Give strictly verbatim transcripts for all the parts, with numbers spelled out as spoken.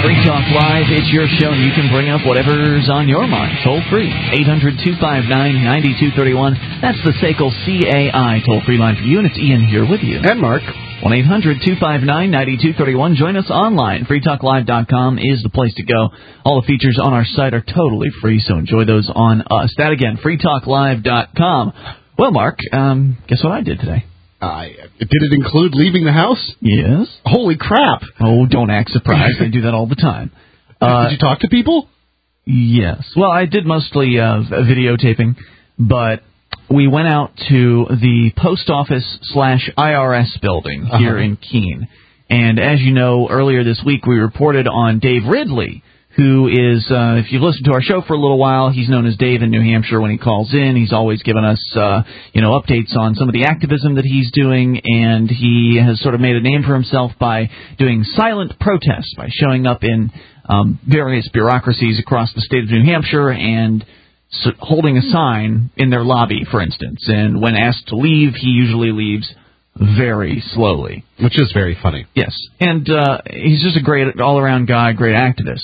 Free Talk Live, it's your show, and you can bring up whatever's on your mind. Toll free, eight hundred, two five nine, nine two three one. That's the S A C L C A I toll-free line for you, and it's Ian here with you. And Mark. one eight hundred, two five nine, nine two three one. Join us online. free talk live dot com is the place to go. All the features on our site are totally free, so enjoy those on us. That again, free talk live dot com. Well, Mark, um, guess what I did today? Uh, did it include leaving the house? Yes. Holy crap. Oh, don't act surprised. I do that all the time. Uh, did you talk to people? Yes. Well, I did mostly uh, videotaping, but we went out to the post office slash I R S building here uh-huh. in Keene. And as you know, earlier this week we reported on Dave Ridley, who is, uh, if you've listened to our show for a little while, he's known as Dave in New Hampshire when he calls in. He's always given us, uh, you know, updates on some of the activism that he's doing, and he has sort of made a name for himself by doing silent protests, by showing up in um, various bureaucracies across the state of New Hampshire and so holding a sign in their lobby, for instance. And when asked to leave, he usually leaves very slowly. Which is very funny. Yes. And uh, he's just a great all-around guy, great activist.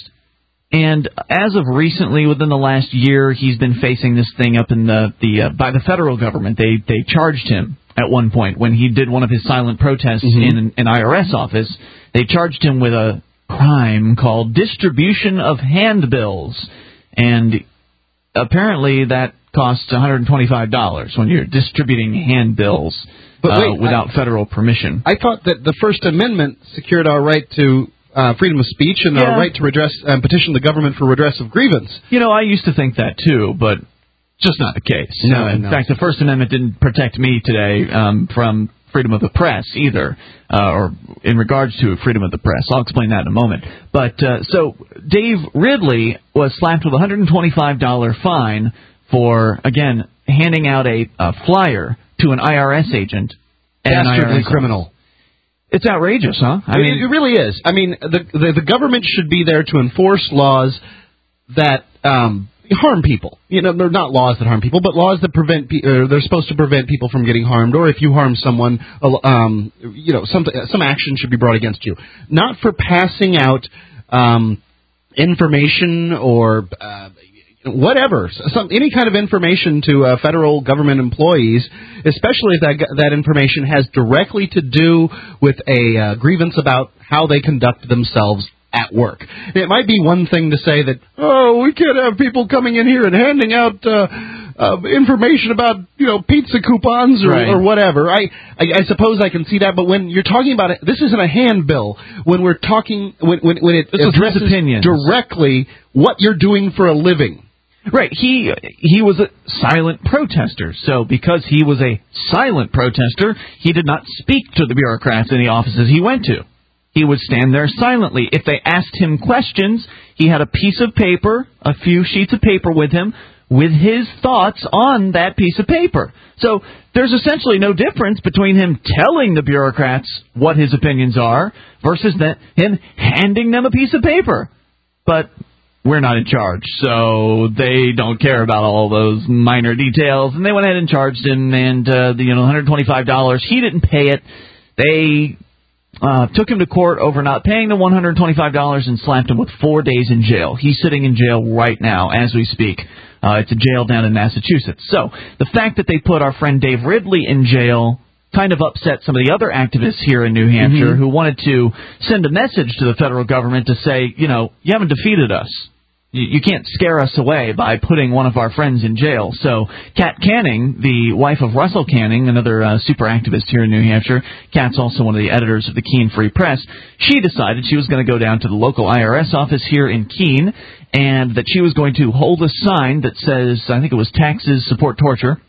And as of recently, within the last year, he's been facing this thing up in the, the uh, by the federal government. They they charged him at one point when he did one of his silent protests mm-hmm. in an, an I R S office. They charged him with a crime called distribution of handbills. And apparently that costs one hundred twenty-five dollars when you're distributing handbills but wait, uh, without I, federal permission. I thought that the First Amendment secured our right to uh, freedom of speech and yeah. our right to redress and uh, petition the government for redress of grievance. You know, I used to think that too, but just not the case. No, uh, in no. fact, the First Amendment didn't protect me today um, from freedom of the press either, uh, or in regards to freedom of the press. I'll explain that in a moment. But uh, so Dave Ridley was slapped with a one hundred twenty-five dollars fine for, again, handing out a, a flyer to an I R S agent. Dastardly criminal. It's outrageous, huh? I it, mean, it really is. I mean, the, the the government should be there to enforce laws that um, harm people. You know, they're not laws that harm people, but laws that prevent. Pe- uh, they're supposed to prevent people from getting harmed, or if you harm someone, um, you know, some some action should be brought against you. Not for passing out um, information or uh, whatever, some any kind of information to uh, federal government employees, especially if that that information has directly to do with a uh, grievance about how they conduct themselves at work. It might be one thing to say that, oh, we can't have people coming in here and handing out uh, uh, information about, you know, pizza coupons or, right. or whatever. I, I I suppose I can see that, but when you're talking about it, this isn't a handbill. When we're talking, when when, when it this addresses directly what you're doing for a living. Right, he he was a silent protester, so because he was a silent protester, he did not speak to the bureaucrats in the offices he went to. He would stand there silently. If they asked him questions, he had a piece of paper, a few sheets of paper with him, with his thoughts on that piece of paper. So there's essentially no difference between him telling the bureaucrats what his opinions are versus that him handing them a piece of paper. But we're not in charge, so they don't care about all those minor details. And they went ahead and charged him, and uh, the you know one hundred twenty-five dollars. He didn't pay it. They uh, took him to court over not paying the one hundred twenty-five dollars and slapped him with four days in jail. He's sitting in jail right now as we speak. Uh, it's a jail down in Massachusetts. So the fact that they put our friend Dave Ridley in jail kind of upset some of the other activists here in New Hampshire mm-hmm. who wanted to send a message to the federal government to say, you know, you haven't defeated us. You can't scare us away by putting one of our friends in jail. So Kat Canning, the wife of Russell Canning, another uh, super activist here in New Hampshire, Kat's also one of the editors of the Keene Free Press, she decided she was going to go down to the local I R S office here in Keene and that she was going to hold a sign that says, I think it was taxes support torture,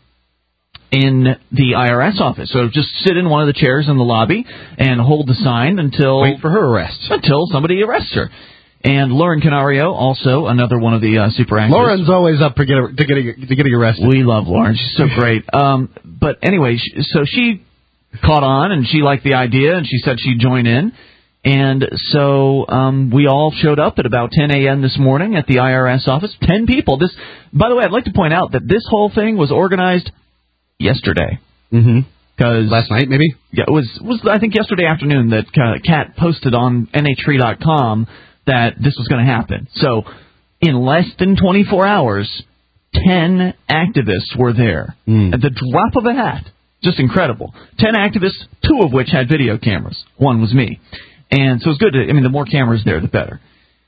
in the I R S office. So just sit in one of the chairs in the lobby and hold the sign until... Wait for her arrest. Until somebody arrests her. And Lauren Canario, also another one of the uh, super activists. Lauren's always up for get, to getting to getting arrested. We love Lauren; she's so great. Um, but anyway, so she caught on, and she liked the idea, and she said she'd join in. And so um, we all showed up at about ten a.m. this morning at the I R S office. Ten people. This, by the way, I'd like to point out that this whole thing was organized yesterday. Mm-hmm. Because last night, maybe. Yeah, it was was I think yesterday afternoon that uh, Kat posted on N H three dot com. that this was going to happen. So in less than twenty-four hours, ten activists were there mm. at the drop of a hat. Just incredible. Ten activists, two of which had video cameras. One was me. And so it's good to, I mean, the more cameras there, the better.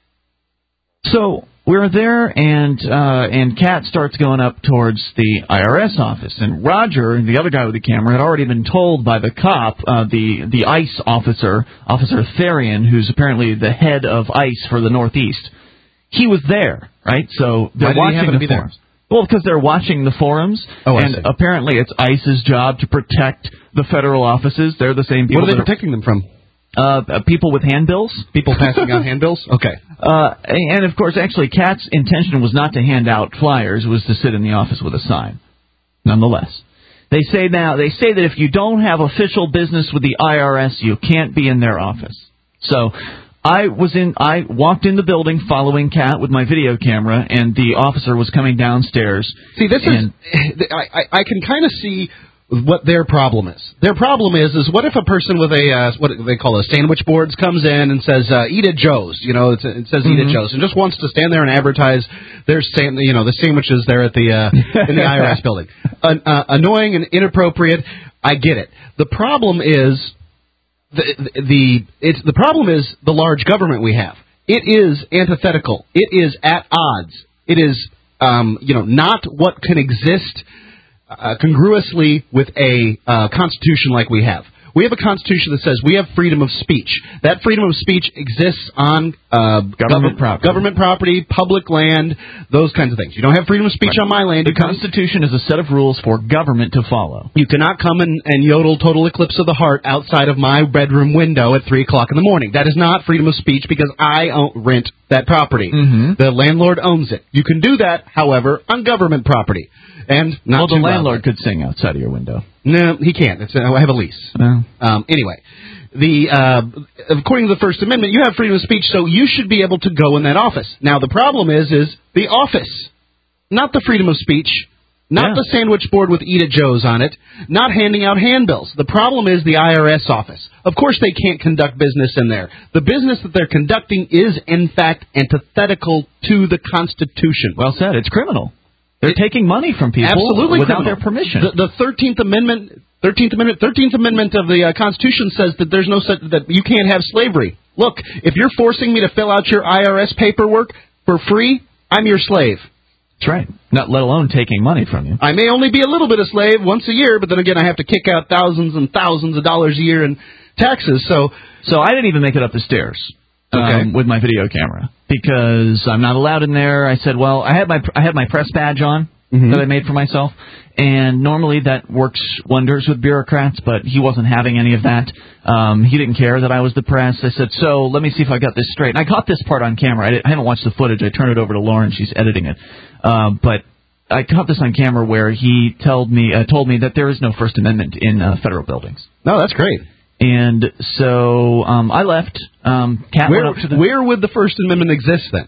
So we're there, and uh, and Kat starts going up towards the I R S office. And Roger, the other guy with the camera, had already been told by the cop, uh, the, the ICE officer, Officer Therian, who's apparently the head of ICE for the Northeast. He was there, right? So they're Why did he watching happen the to be forums. There? Well, because they're watching the forums, oh, and apparently it's ICE's job to protect the federal offices. They're the same people. What are they that protecting them from? Uh, people with handbills. People passing out handbills? Okay. Uh, and, of course, actually, Kat's intention was not to hand out flyers. It was to sit in the office with a sign. Nonetheless. They say now, they say that if you don't have official business with the I R S, you can't be in their office. So I was in, I walked in the building following Kat with my video camera, and the officer was coming downstairs. See, this is, I, I can kind of see what their problem is. Their problem is, is what if a person with a, uh, what they call a sandwich boards comes in and says, uh, eat at Joe's, you know, it's, it says mm-hmm. eat at Joe's, and just wants to stand there and advertise their, san- you know, the sandwiches there at the, uh, in the I R S building. Uh, uh, annoying and inappropriate, I get it. The problem is, the, the, it's, the problem is the large government we have. It is antithetical. It is at odds. It is, um, you know, not what can exist Uh, congruously with a uh, constitution like we have. We have a constitution that says we have freedom of speech. That freedom of speech exists on uh, government, gov- property. government property, public land, those kinds of things. You don't have freedom of speech right. on my land. The you Constitution can, is a set of rules for government to follow. You cannot come and, and yodel Total Eclipse of the Heart outside of my bedroom window at three o'clock in the morning. That is not freedom of speech because I own, rent that property. Mm-hmm. The landlord owns it. You can do that, however, on government property. And not well, the landlord loudly. could sing outside of your window. No, he can't. It's, uh, I have a lease. No. Um, anyway, the uh, according to the First Amendment, you have freedom of speech, so you should be able to go in that office. Now, the problem is, is the office, not the freedom of speech, not yeah. the sandwich board with Eat at Joe's on it, not handing out handbills. The problem is the I R S office. Of course, they can't conduct business in there. The business that they're conducting is, in fact, antithetical to the Constitution. Well said. It's criminal. They're taking money from people Absolutely without criminal. their permission. The, the Thirteenth Amendment, Thirteenth Amendment, Thirteenth Amendment of the uh, Constitution says that there's no such, that you can't have slavery. Look, if you're forcing me to fill out your I R S paperwork for free, I'm your slave. That's right. Not let alone taking money from you. I may only be a little bit of slave once a year, but then again, I have to kick out thousands and thousands of dollars a year in taxes. So, so I didn't even make it up the stairs. Okay. Um, with my video camera because I'm not allowed in there. I said, well, I had my I had my press badge on mm-hmm. that I made for myself, and normally that works wonders with bureaucrats, but he wasn't having any of that. Um, he didn't care that I was the press. I said, so let me see if I got this straight. And I caught this part on camera. I, I haven't watched the footage. I turned it over to Lauren. She's editing it. Uh, but I caught this on camera where he told me uh, told me that there is no First Amendment in uh, federal buildings. No, that's great. And so um, I left. Um, Kat where, went up to the... where would the First Amendment exist then?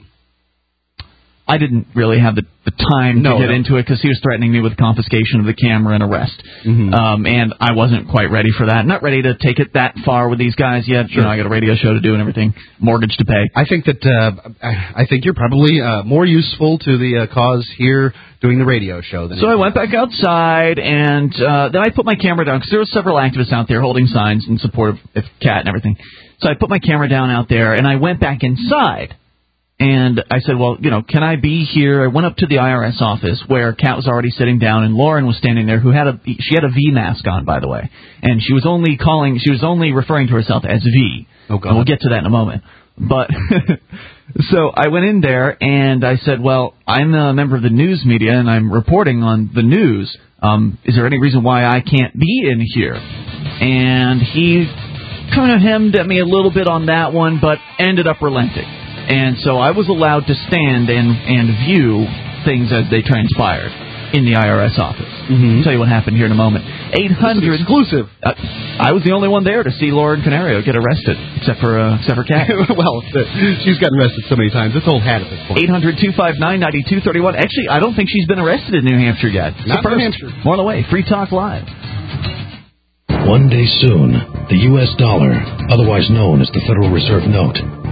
I didn't really have the, the time no, to get no. into it because he was threatening me with confiscation of the camera and arrest. Mm-hmm. Um, and I wasn't quite ready for that. Not ready to take it that far with these guys yet. Sure. You know, I got a radio show to do and everything, mortgage to pay. I think that uh, I think you're probably uh, more useful to the uh, cause here doing the radio show than so I went back outside, and uh, then I put my camera down because there were several activists out there holding signs in support of, of Kat and everything. So I put my camera down out there, and I went back inside. And I said, well, you know, can I be here? I went up to the I R S office where Kat was already sitting down, and Lauren was standing there, who had a she had a V mask on, by the way, and she was only calling, she was only referring to herself as V. Oh, God. And we'll get to that in a moment. But so I went in there and I said, well, I'm a member of the news media and I'm reporting on the news. Um, is there any reason why I can't be in here? And he kind of hemmed at me a little bit on that one, but ended up relenting. And so I was allowed to stand and, and view things as they transpired in the I R S office. Mm-hmm. I'll tell you what happened here in a moment. eight hundred exclusive. Uh, I was the only one there to see Lauren Canario get arrested, except for uh, except for Kat. Well, she's gotten arrested so many times. It's old hat at this point. eight hundred two five nine nine two three one. Actually, I don't think she's been arrested in New Hampshire yet. It's Not New Hampshire. More on the way. Free Talk Live. One day soon, the U S dollar, otherwise known as the Federal Reserve Note,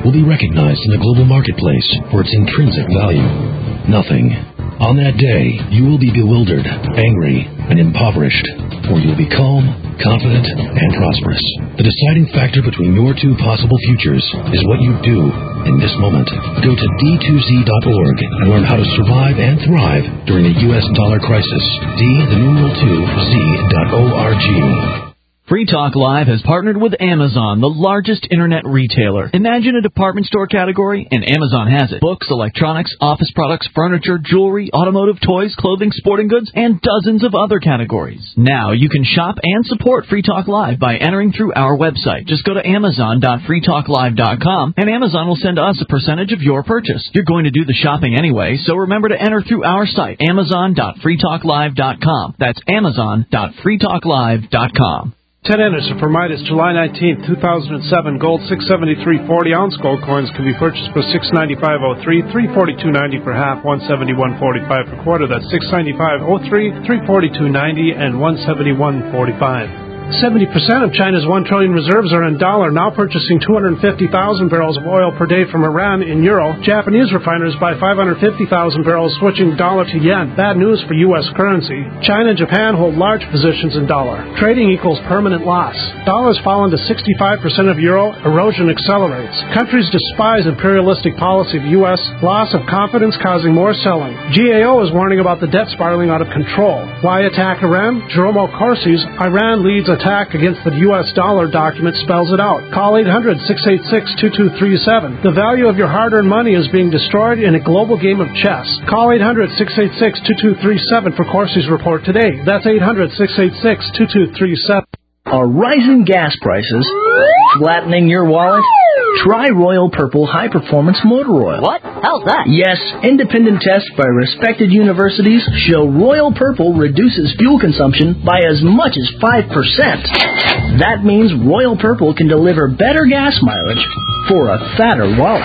will be recognized in the global marketplace for its intrinsic value. Nothing. On that day, you will be bewildered, angry, and impoverished, or you'll be calm, confident, and prosperous. The deciding factor between your two possible futures is what you do in this moment. Go to D two Z dot org and learn how to survive and thrive during the U S dollar crisis. D, the numeral two, Z dot O R G. Free Talk Live has partnered with Amazon, the largest internet retailer. Imagine a department store category, and Amazon has it. Books, electronics, office products, furniture, jewelry, automotive, toys, clothing, sporting goods, and dozens of other categories. Now you can shop and support Free Talk Live by entering through our website. Just go to amazon dot free talk live dot com, and Amazon will send us a percentage of your purchase. You're going to do the shopping anyway, so remember to enter through our site, amazon dot free talk live dot com. That's amazon dot free talk live dot com. Ted Anderson for Midas, July nineteenth, two thousand seven. Gold six seventy-three forty. Ounce gold coins can be purchased for six ninety-five oh three, three forty-two ninety for half, one seventy-one forty-five per quarter. That's six ninety-five oh three, three forty-two ninety, and one seventy-one forty-five. seventy percent of China's one trillion reserves are in dollar, now purchasing two hundred fifty thousand barrels of oil per day from Iran in euro. Japanese refiners buy five hundred fifty thousand barrels, switching dollar to yen. Bad news for U S currency. China and Japan hold large positions in dollar. Trading equals permanent loss. Dollar's fallen to sixty-five percent of euro. Erosion accelerates. Countries despise imperialistic policy of U S. Loss of confidence causing more selling. G A O is warning about the debt spiraling out of control. Why attack Iran? Jerome Corsi's Iran leads attack against the U S dollar document spells it out. Call eight hundred, six eight six, two two three seven. The value of your hard-earned money is being destroyed in a global game of chess. Call eight hundred, six eight six, two two three seven for Corsi's report today. That's eight hundred, six eight six, two two three seven. Are rising gas prices flattening your wallet? Try Royal Purple High Performance Motor Oil. What? How's that? Yes, independent tests by respected universities show Royal Purple reduces fuel consumption by as much as five percent. That means Royal Purple can deliver better gas mileage for a fatter wallet.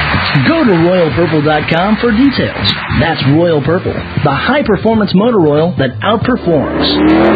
Go to royal purple dot com for details. That's Royal Purple, the high-performance motor oil that outperforms.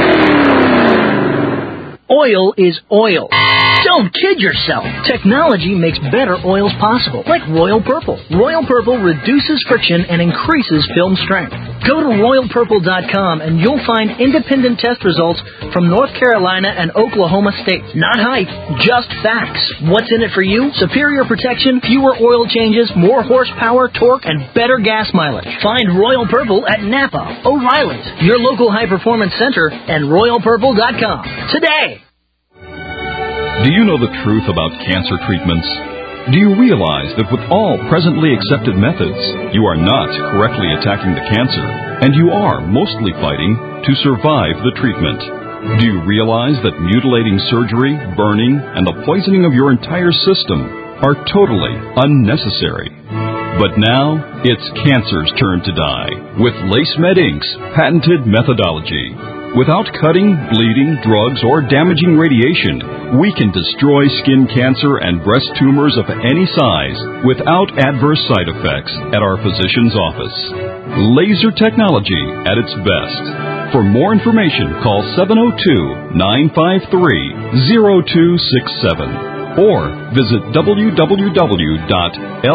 Oil is oil. Don't kid yourself. Technology makes better oils possible, like Royal Purple. Royal Purple reduces friction and increases film strength. Go to royal purple dot com and you'll find independent test results from North Carolina and Oklahoma states. Not hype, just facts. What's in it for you? Superior protection, fewer oil changes, more horsepower, torque, and better gas mileage. Find Royal Purple at Napa, O'Reilly's, your local high-performance center, and royal purple dot com today. Do you know the truth about cancer treatments? Do you realize that with all presently accepted methods, you are not correctly attacking the cancer, and you are mostly fighting to survive the treatment? Do you realize that mutilating surgery, burning, and the poisoning of your entire system are totally unnecessary? But now, it's cancer's turn to die with LaceMed Incorporated's patented methodology. Without cutting, bleeding, drugs, or damaging radiation, we can destroy skin cancer and breast tumors of any size without adverse side effects at our physician's office. Laser technology at its best. For more information, call seven oh two, nine five three, oh two six seven or visit w w w dot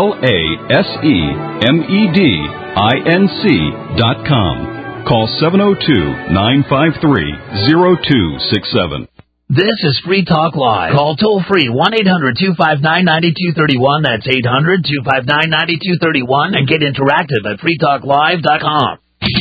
lasemedinc dot com. Call seven oh two, nine five three, oh two six seven. This is Free Talk Live. Call toll-free one eight hundred, two five nine, nine two three one. That's eight hundred, two five nine, nine two three one. And get interactive at free talk live dot com.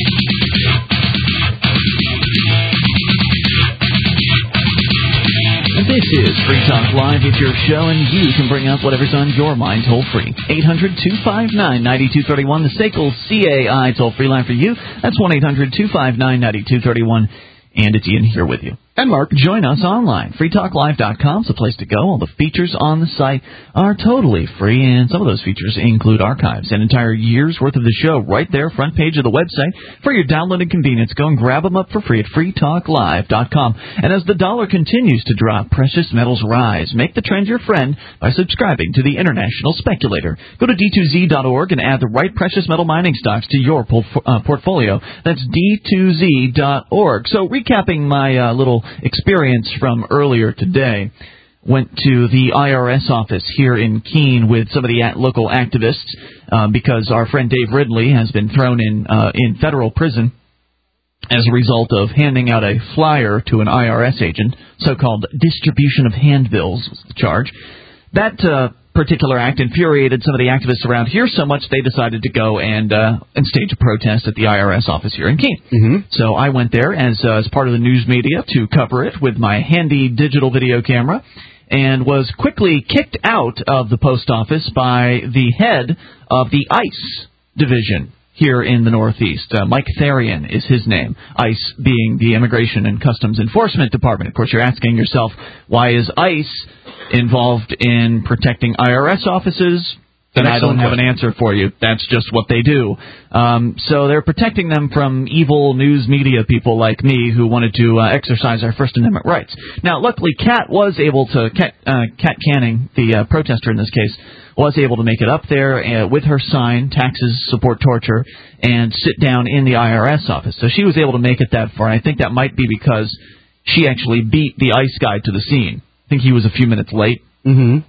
This is Free Talk Live. It's your show, and you can bring up whatever's on your mind toll-free. eight hundred, two five nine, nine two three one, the S A C L C A I toll-free line for you. That's one eight hundred, two five nine, nine two three one. And it's Ian here with you. And Mark. Join us online. free talk live dot com is the place to go. All the features on the site are totally free, and some of those features include archives. An entire year's worth of the show right there, front page of the website. For your downloading convenience, go and grab them up for free at free talk live dot com. And as the dollar continues to drop, precious metals rise. Make the trend your friend by subscribing to the International Speculator. Go to D two Z dot org and add the right precious metal mining stocks to your uh, portfolio. That's D two Z dot org. So recapping my uh, little experience from earlier today. went to the I R S office here in Keene with some of the local activists uh, because our friend Dave Ridley has been thrown in uh, in federal prison as a result of handing out a flyer to an I R S agent, so-called distribution of handbills was the charge. That uh, particular act infuriated some of the activists around here so much they decided to go and uh, and stage a protest at the I R S office here in Keene. Mm-hmm. So I went there as, uh, as part of the news media to cover it with my handy digital video camera, and was quickly kicked out of the post office by the head of the ICE division here in the Northeast. Uh, Mike Therian is his name, ICE being the Immigration and Customs Enforcement Department. Of course, you're asking yourself, why is ICE involved in protecting I R S offices? Then I don't have an answer for you. That's just what they do. Um, so they're protecting them from evil news media people like me who wanted to uh, exercise our First Amendment rights. Now, luckily, Kat was able to, Kat, uh, Kat Canning, the uh, protester in this case, was able to make it up there uh, with her sign, Taxes Support Torture, and sit down in the I R S office. So she was able to make it that far, and I think that might be because she actually beat the ICE guy to the scene. I think he was a few minutes late. Mm-hmm.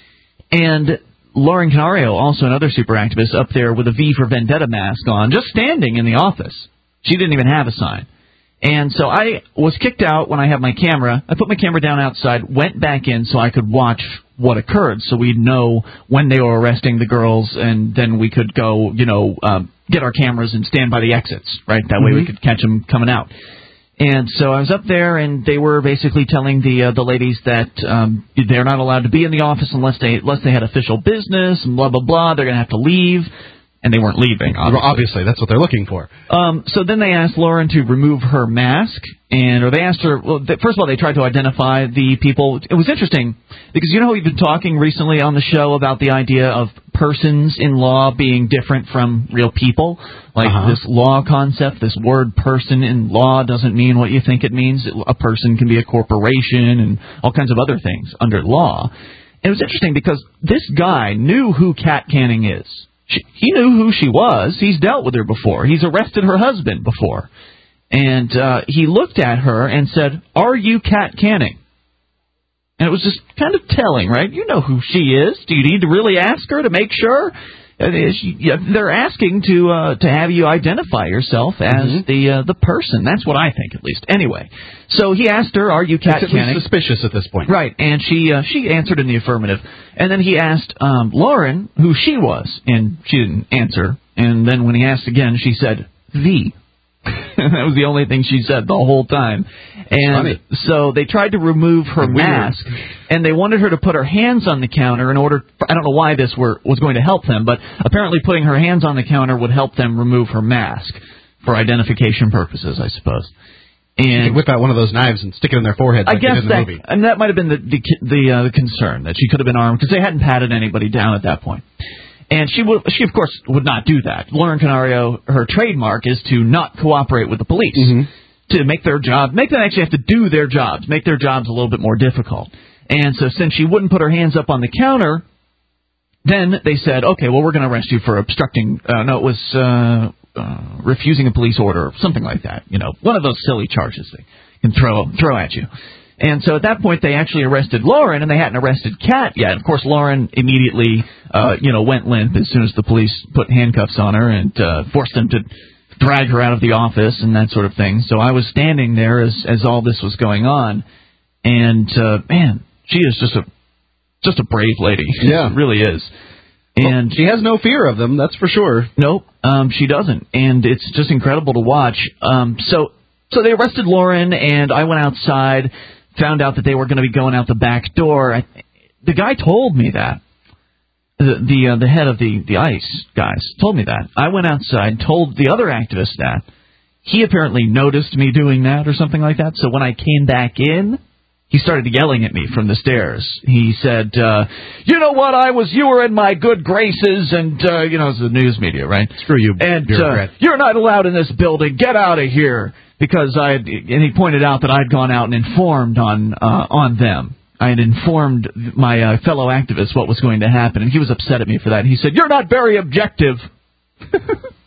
And Lauren Canario, also another super activist, up there with a V for Vendetta mask on, just standing in the office. She didn't even have a sign. And so I was kicked out when I had my camera. I put my camera down outside, went back in so I could watch what occurred, so we'd know when they were arresting the girls, and then we could go, you know, um, get our cameras and stand by the exits, right? That way mm-hmm. we could catch them coming out. And so I was up there, and they were basically telling the uh, the ladies that um, they're not allowed to be in the office unless they unless they had official business, and blah, blah, blah. They're going to have to leave. And they weren't leaving, obviously. Obviously, that's what they're looking for. Um, so then they asked Lauren to remove her mask, and or they asked her, well, they, first of all, they tried to identify the people. It was interesting, because you know we've been talking recently on the show about the idea of persons in law being different from real people. Like uh-huh. this law concept, this word person in law doesn't mean what you think it means. A person can be a corporation and all kinds of other things under law. And it was interesting because this guy knew who Kat Canning is. She, he knew who she was. He's dealt with her before. He's arrested her husband before. And uh, he looked at her and said, "Are you Kat Canning?" And it was just kind of telling, right? You know who she is. Do you need to really ask her to make sure? They're asking to uh, to have you identify yourself as mm-hmm. the uh, the person. That's what I think, at least. Anyway, so he asked her, "Are you Kat Canning?" It's at least suspicious at this point, right? And she uh, she answered in the affirmative. And then he asked um, Lauren who she was, and she didn't answer. And then when he asked again, she said "the." That was the only thing she said the whole time. And funny. So they tried to remove her Weird. mask, and they wanted her to put her hands on the counter in order, I don't know why this were, was going to help them, but apparently putting her hands on the counter would help them remove her mask for identification purposes, I suppose. And you could whip out one of those knives and stick it in their forehead. Like I guess in the that, movie. and that might have been the the, the, uh, the concern, that she could have been armed, because they hadn't patted anybody down at that point. And she, would, she of course, would not do that. Lauren Canario, her trademark is to not cooperate with the police, mm-hmm. to make their job, make them actually have to do their jobs, make their jobs a little bit more difficult. And so since she wouldn't put her hands up on the counter, then they said, okay, well, we're going to arrest you for obstructing, uh, no, it was uh, uh, refusing a police order, something like that. You know, one of those silly charges they can throw throw at you. And so at that point, they actually arrested Lauren, and they hadn't arrested Kat yet. Of course, Lauren immediately, uh, you know, went limp as soon as the police put handcuffs on her and uh, forced them to drag her out of the office and that sort of thing. So I was standing there as as all this was going on, and uh, man, she is just a just a brave lady. Yeah, she really is. And well, she has no fear of them, that's for sure. Nope, um, she doesn't, and it's just incredible to watch. Um, so so they arrested Lauren, and I went outside. Found out that they were going to be going out the back door. I, the guy told me that. The the, uh, the head of the, the ICE guys told me that. I went outside, told the other activist that. He apparently noticed me doing that or something like that. So when I came back in, he started yelling at me from the stairs. He said, uh, you know what, I was, you were in my good graces, and, uh, you know, it's the news media, right? Screw you, and uh, you're not allowed in this building. Get out of here. Because I had, and he pointed out that I'd gone out and informed on uh, on them. I had informed my uh, fellow activists what was going to happen, and he was upset at me for that. And he said, "You're not very objective."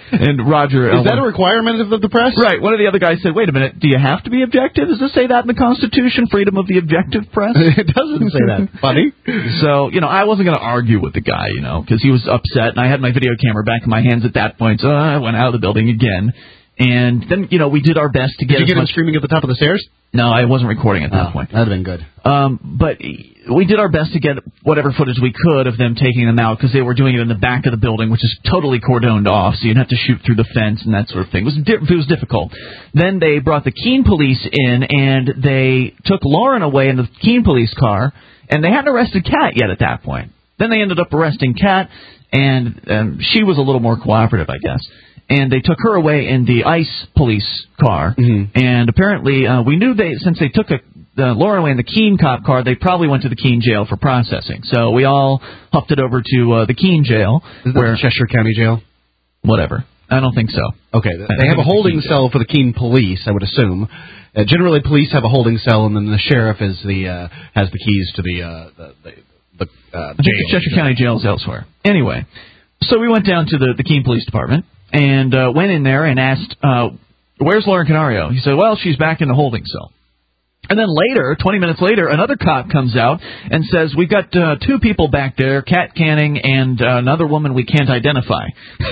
And Roger... Is uh, that a requirement of the press? Right. One of the other guys said, wait a minute, do you have to be objective? Does this say that in the Constitution, freedom of the objective press? It doesn't say that. Funny. So, you know, I wasn't going to argue with the guy, you know, because he was upset, and I had my video camera back in my hands at that point, so I went out of the building again. And then, you know, we did our best to get... Did you get much... him screaming at the top of the stairs? No, I wasn't recording at that oh, point. That would have been good. Um, but we did our best to get whatever footage we could of them taking them out, because they were doing it in the back of the building, which is totally cordoned off, so you'd have to shoot through the fence and that sort of thing. It was, di- it was difficult. Then they brought the Keene police in, and they took Lauren away in the Keene police car, and they hadn't arrested Kat yet at that point. Then they ended up arresting Kat, and um, she was a little more cooperative, I guess. And they took her away in the ICE police car. Mm-hmm. And apparently, uh, we knew they, since they took a, uh, Lauren away in the Keene cop car, they probably went to the Keene jail for processing. So we all huffed it over to uh, the Keene jail. Is that where, Cheshire County Jail? Whatever. I don't think so. Okay. They have a holding cell for the Keene police, I would assume. Uh, generally, police have a holding cell, and then the sheriff is the uh, has the keys to the uh, the, the, the uh, I think the Cheshire County Jail is elsewhere. Anyway, so we went down to the, the Keene Police Department. And uh, went in there and asked, uh, where's Lauren Canario? He said, well, she's back in the holding cell. And then later, twenty minutes later, another cop comes out and says, we've got uh, two people back there, Kat Canning and uh, another woman we can't identify.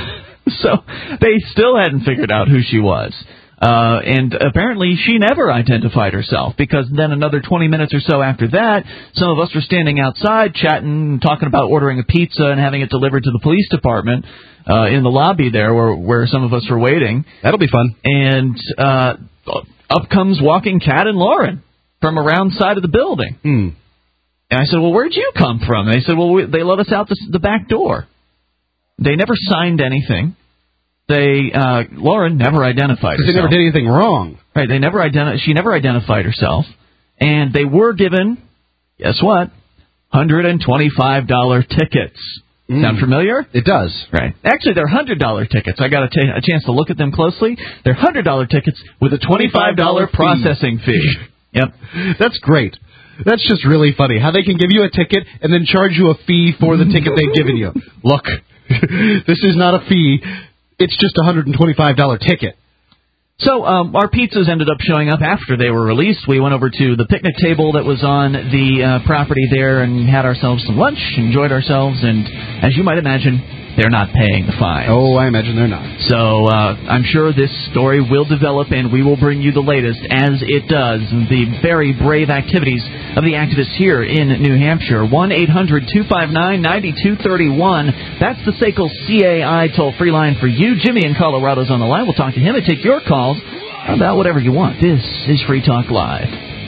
So they still hadn't figured out who she was. Uh, and apparently she never identified herself, because then another twenty minutes or so after that, some of us were standing outside chatting, talking about ordering a pizza and having it delivered to the police department uh, in the lobby there where, where some of us were waiting. That'll be fun. And uh, up comes walking Kat and Lauren from around side of the building. Hmm. And I said, well, where'd you come from? And they said, well, we, they let us out the, the back door. They never signed anything. They uh, Lauren never identified herself. Because they never did anything wrong. Right. They never identi- She never identified herself, and they were given, guess what, one hundred twenty-five dollars tickets. Mm. Sound familiar? It does. Right. Actually, they're one hundred dollars tickets. I got a, t- a chance to look at them closely. They're one hundred dollars tickets with a twenty-five dollars processing fee. Yep. That's great. That's just really funny. How they can give you a ticket and then charge you a fee for the ticket they've given you. Look, this is not a fee. It's just a one hundred twenty-five dollars ticket. So um, our pizzas ended up showing up after they were released. We went over to the picnic table that was on the uh, property there and had ourselves some lunch, enjoyed ourselves, and as you might imagine, they're not paying the fine. Oh, I imagine they're not. So uh, I'm sure this story will develop, and we will bring you the latest as it does. The very brave activities of the activists here in New Hampshire. one eight hundred two five nine nine two three one. That's the S A C L C A I toll-free line for you. Jimmy in Colorado's on the line. We'll talk to him and take your calls about whatever you want. This is Free Talk Live.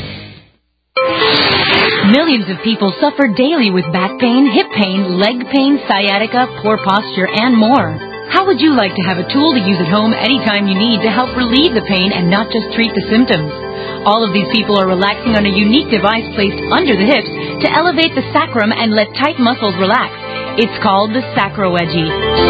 Millions of people suffer daily with back pain, hip pain, leg pain, sciatica, poor posture, and more. How would you like to have a tool to use at home anytime you need to help relieve the pain and not just treat the symptoms? All of these people are relaxing on a unique device placed under the hips to elevate the sacrum and let tight muscles relax. It's called the Sacro-Wedgie,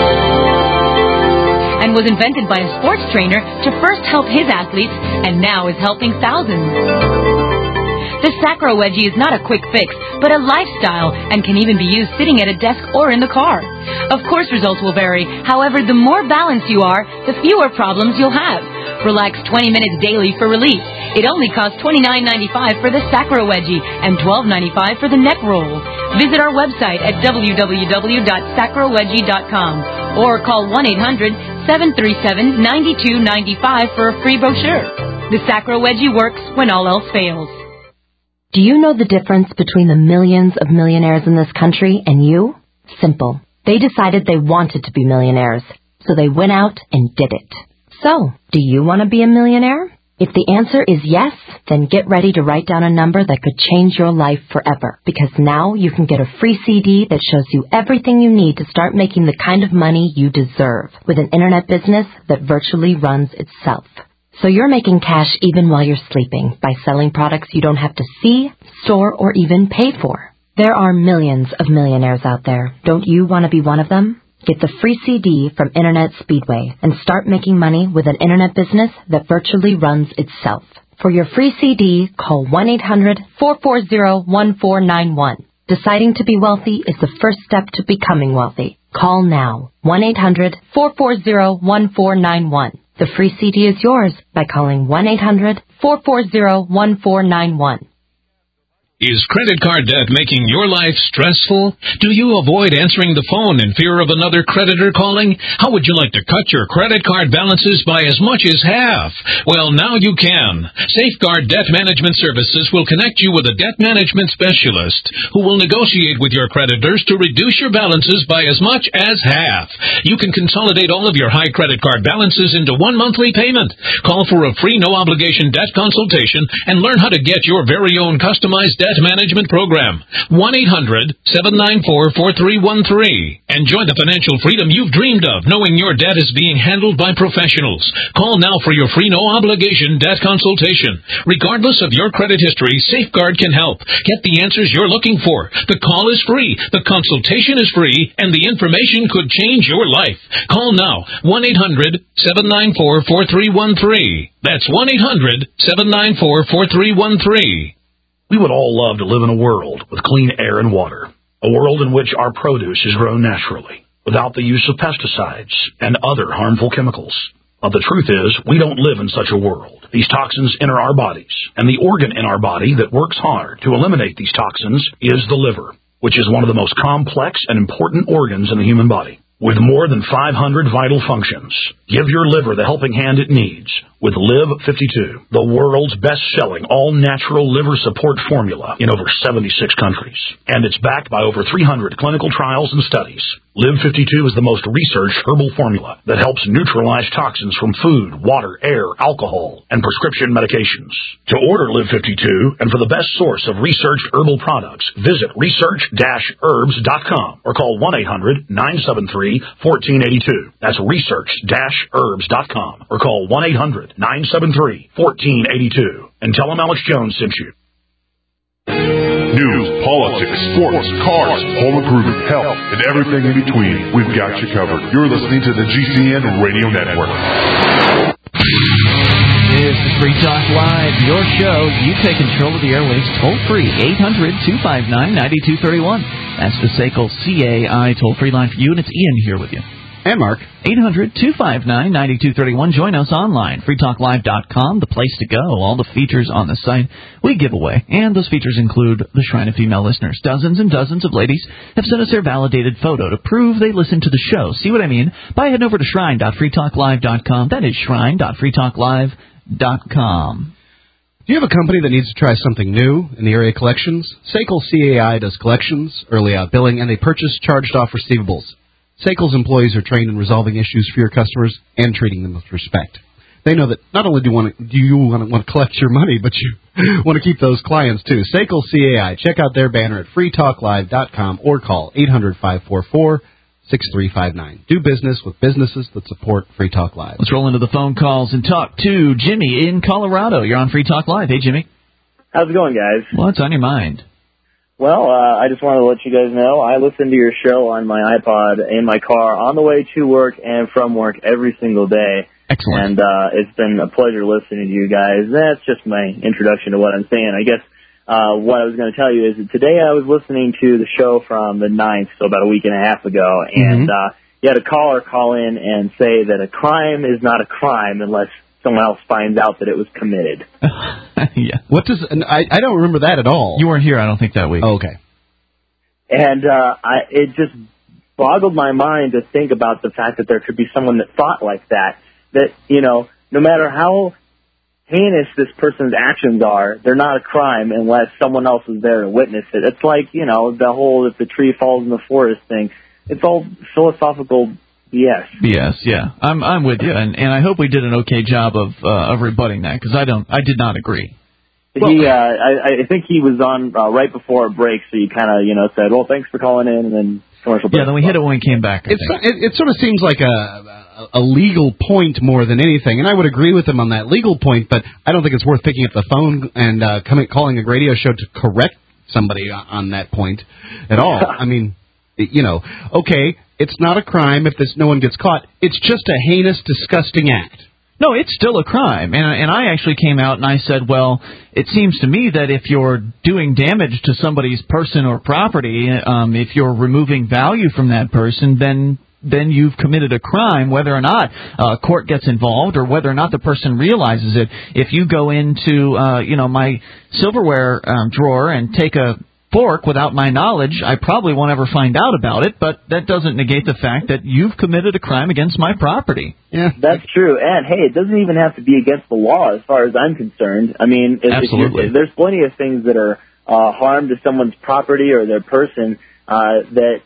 and was invented by a sports trainer to first help his athletes and now is helping thousands. The Sacro-Wedgie is not a quick fix, but a lifestyle, and can even be used sitting at a desk or in the car. Of course, results will vary. However, the more balanced you are, the fewer problems you'll have. Relax twenty minutes daily for relief. It only costs twenty-nine ninety-five for the Sacro-Wedgie and twelve ninety-five for the neck roll. Visit our website at w w w dot sacro wedgie dot com or call one eight hundred seven three seven nine two nine five for a free brochure. The Sacro-Wedgie works when all else fails. Do you know the difference between the millions of millionaires in this country and you? Simple. They decided they wanted to be millionaires, so they went out and did it. So, do you want to be a millionaire? If the answer is yes, then get ready to write down a number that could change your life forever, because now you can get a free C D that shows you everything you need to start making the kind of money you deserve with an internet business that virtually runs itself. So you're making cash even while you're sleeping by selling products you don't have to see, store, or even pay for. There are millions of millionaires out there. Don't you want to be one of them? Get the free C D from Internet Speedway and start making money with an internet business that virtually runs itself. For your free C D, call one eight hundred four four zero one four nine one. Deciding to be wealthy is the first step to becoming wealthy. Call now. one eight hundred four four zero one four nine one. The free C D is yours by calling one eight hundred four four zero one four nine one. Is credit card debt making your life stressful? Do you avoid answering the phone in fear of another creditor calling? How would you like to cut your credit card balances by as much as half? Well, now you can. Safeguard Debt Management Services will connect you with a debt management specialist who will negotiate with your creditors to reduce your balances by as much as half. You can consolidate all of your high credit card balances into one monthly payment. Call for a free no-obligation debt consultation and learn how to get your very own customized debt management program. one eight hundred seven nine four four three one three. Enjoy the financial freedom you've dreamed of, knowing your debt is being handled by professionals. Call now for your free no-obligation debt consultation. Regardless of your credit history, Safeguard can help. Get the answers you're looking for. The call is free, the consultation is free, and the information could change your life. Call now, one eight hundred seven nine four four three one three. That's one eight hundred seven nine four four three one three. We would all love to live in a world with clean air and water, a world in which our produce is grown naturally, without the use of pesticides and other harmful chemicals. But the truth is, we don't live in such a world. These toxins enter our bodies, and the organ in our body that works hard to eliminate these toxins is the liver, which is one of the most complex and important organs in the human body. With more than five hundred vital functions, give your liver the helping hand it needs with Live fifty-two, the world's best-selling all-natural liver support formula in over seventy-six countries. And it's backed by over three hundred clinical trials and studies. Live fifty-two is the most researched herbal formula that helps neutralize toxins from food, water, air, alcohol, and prescription medications. To order Live fifty-two and for the best source of researched herbal products, visit research dash herbs dot com or call one eight hundred nine seven three one four eight two. That's research dash herbs dot com or call one eight hundred nine seven three one four eight two and tell them Alex Jones sent you. News, politics, sports, cars, home improvement, health, and everything in between. We've got you covered. You're listening to the G C N Radio Network. This is Free Talk Live, your show. You take control of the airwaves toll free, eight hundred two five nine nine two three one. That's the S A C L C A I toll free line for you, and it's Ian here with you. And Mark. eight hundred two five nine nine two three one. Join us online. free talk live dot com, the place to go. All the features on the site we give away. And those features include the Shrine of Female Listeners. Dozens and dozens of ladies have sent us their validated photo to prove they listen to the show. See what I mean? By heading over to shrine dot free talk live dot com. That is shrine dot free talk live dot com. Do you have a company that needs to try something new in the area of collections? S A C L C A I does collections, early out billing, and they purchase charged-off receivables. S A C L's employees are trained in resolving issues for your customers and treating them with respect. They know that not only do you want to, do you want to, want to collect your money, but you want to keep those clients too. S A C L C A I. Check out their banner at free talk live dot com or call eight hundred five four four six three five nine. Do business with businesses that support Free Talk Live. Let's roll into the phone calls and talk to Jimmy in Colorado. You're on Free Talk Live. Hey, Jimmy. How's it going, guys? What's on your mind? Well, uh, I just wanted to let you guys know I listen to your show on my iPod in my car on the way to work and from work every single day. Excellent. And uh, it's been a pleasure listening to you guys. That's just my introduction to what I'm saying. I guess uh, what I was going to tell you is that today I was listening to the show from the ninth, so about a week and a half ago, and mm-hmm. uh, you had a caller call in and say that a crime is not a crime unless someone else finds out that it was committed. Yeah. What does I? I don't remember that at all. You weren't here, I don't think, that week. Oh, okay. And uh, I, it just boggled my mind to think about the fact that there could be someone that thought like that. That, you know, no matter how heinous this person's actions are, they're not a crime unless someone else is there to witness it. It's like, you know, the whole if the tree falls in the forest thing. It's all philosophical B S. B S, yeah. I'm I'm with you, and and I hope we did an okay job of uh, of rebutting that, because I don't I did not agree. Well, he, uh, I, I think he was on uh, right before a break, so you kind of, you know, said, well, thanks for calling in, and then commercial break. Yeah, then we hit it when we came back. I it's, it, it sort of seems like a, a a legal point more than anything, and I would agree with him on that legal point, but I don't think it's worth picking up the phone and uh, coming, calling a radio show to correct somebody on that point at all. I mean, you know, okay, it's not a crime if this, no one gets caught. It's just a heinous, disgusting act. No, it's still a crime. And, and I actually came out and I said, well, it seems to me that if you're doing damage to somebody's person or property, um, if you're removing value from that person, then then you've committed a crime, whether or not a court gets involved or whether or not the person realizes it. If you go into, uh, you know, my silverware um, drawer and take a fork without my knowledge, I probably won't ever find out about it, but that doesn't negate the fact that you've committed a crime against my property. Yeah, that's true. And, hey, it doesn't even have to be against the law as far as I'm concerned. I mean, if, Absolutely. If there's plenty of things that are uh, harm to someone's property or their person uh, that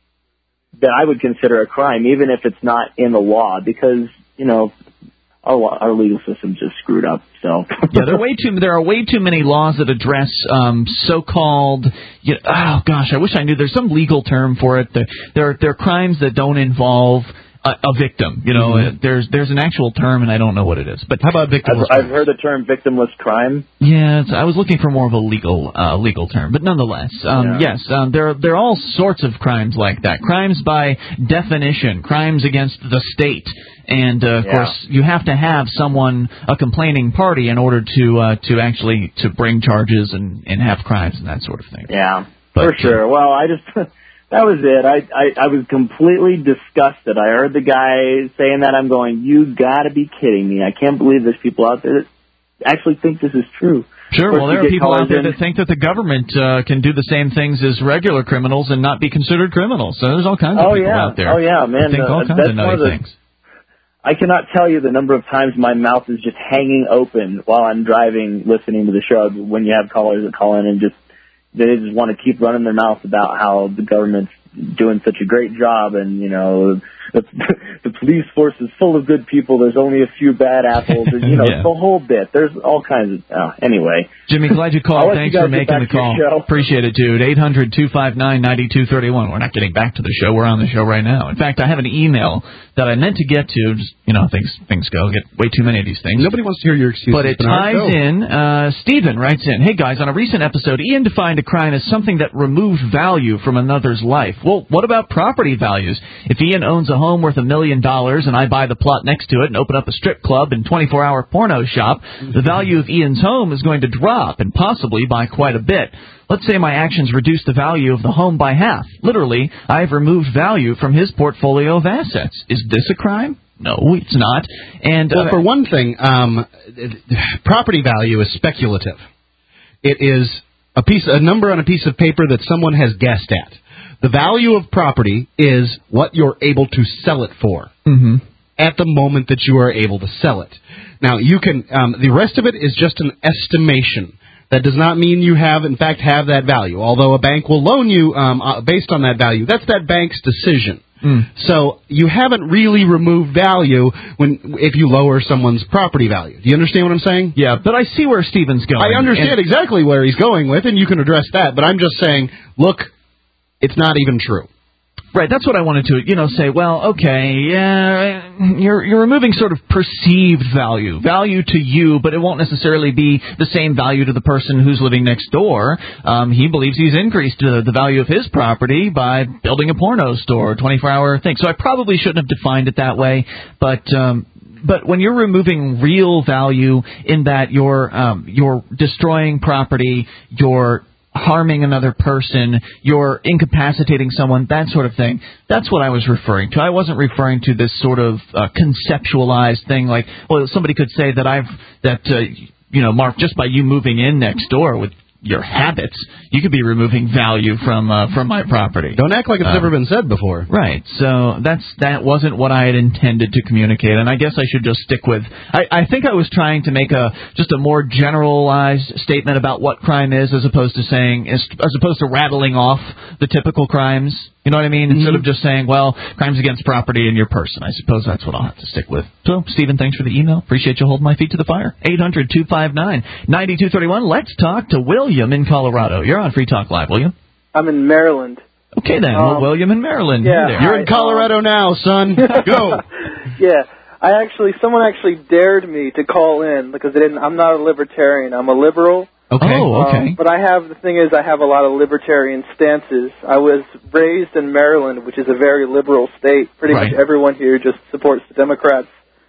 that I would consider a crime, even if it's not in the law, because, you know, our, our legal system's just screwed up. So yeah, there are way too there are way too many laws that address um, so-called. You know, oh gosh, I wish I knew. There's some legal term for it. There there, there are crimes that don't involve a, a victim. You know, mm-hmm. there's there's an actual term, and I don't know what it is. But how about victimless? I've, I've heard the term victimless crime. Yeah, it's, I was looking for more of a legal uh, legal term, but nonetheless, um, Yeah. yes, um, there there are all sorts of crimes like that. Crimes by definition, crimes against the state. And, uh, of Yeah. course, you have to have someone, a complaining party, in order to uh, to actually to bring charges and, and have crimes and that sort of thing. Yeah, But, for sure. Well, I just, that was it. I, I, I was completely disgusted. I heard the guy saying that. I'm going, you got to be kidding me. I can't believe there's people out there that actually think this is true. Sure, Of course, well, you there are get people out callers there in- that think that the government uh, can do the same things as regular criminals and not be considered criminals. So there's all kinds of Oh, people yeah. out there Oh, yeah, man. that think all Uh, kinds that's of one of nutty the- things. I cannot tell you the number of times my mouth is just hanging open while I'm driving, listening to the show. When you have callers that call in and just they just want to keep running their mouth about how the government's doing such a great job, and you know the, the police force is full of good people. There's only a few bad apples, and you know Yeah. the whole bit. There's all kinds of uh, anyway. Jimmy, glad you I'll called. let Thanks you guys for get making back the to your call. show. Appreciate it, dude. eight hundred two five nine nine two three one. We're not getting back to the show. We're on the show right now. In fact, I have an email that I meant to get to. Just, you know, things things go. Get way too many of these things. Nobody wants to hear your excuses. But it Bernard. ties Go. in. Uh, Stephen writes in, hey, guys, on a recent episode, Ian defined a crime as something that removes value from another's life. Well, what about property values? If Ian owns a home worth a million dollars and I buy the plot next to it and open up a strip club and twenty-four hour porno shop, the value of Ian's home is going to drop, and possibly by quite a bit. Let's say my actions reduce the value of the home by half. Literally, I've removed value from his portfolio of assets. Is this a crime? No, it's not. And Well, uh, for one thing, um, property value is speculative. It is a piece, a number on a piece of paper that someone has guessed at. The value of property is what you're able to sell it for mm-hmm. at the moment that you are able to sell it. Now, you can. Um, the rest of it is just an estimation. That does not mean you have, in fact, have that value. Although a bank will loan you um, uh, based on that value, that's that bank's decision. Mm. So you haven't really removed value when if you lower someone's property value. Do you understand what I'm saying? Yeah, but I see where Stephen's going. I understand And- exactly where he's going with, and you can address that. But I'm just saying, look, it's not even true. Right, that's what I wanted to, you know, say, well, okay, yeah, you're you're removing sort of perceived value, value to you, but it won't necessarily be the same value to the person who's living next door. Um, he believes he's increased uh, the value of his property by building a porno store, twenty-four hour thing. So I probably shouldn't have defined it that way, but um, but when you're removing real value in that you're um, you're destroying property, you're harming another person, you're incapacitating someone, that sort of thing. That's what I was referring to. I wasn't referring to this sort of uh, conceptualized thing like, well, somebody could say that I've, that, uh, you know, Mark, just by you moving in next door with your habits, you could be removing value from uh, from my property. Don't act like it's Um, never been said before. Right. So that's that wasn't what I had intended to communicate, and I guess I should just stick with. I, I think I was trying to make a just a more generalized statement about what crime is, as opposed to saying as, as opposed to rattling off the typical crimes. You know what I mean? Mm-hmm. Instead of just saying, well, crimes against property and your person. I suppose that's what I'll have to stick with. So, Stephen, thanks for the email. Appreciate you holding my feet to the fire. eight hundred two five nine nine two three one. Let's talk to William in Colorado. You're on Free Talk Live, William. I'm in Maryland. Okay, then. Um, well, William in Maryland. yeah, Hey there. You're in Colorado now, son. Go. Yeah, I actually, someone actually dared me to call in because they didn't. I'm not a libertarian. I'm a liberal. Okay. Oh, okay. Um, but I have, the thing is, I have a lot of libertarian stances. I was raised in Maryland, which is a very liberal state. Pretty Right. much everyone here just supports the Democrats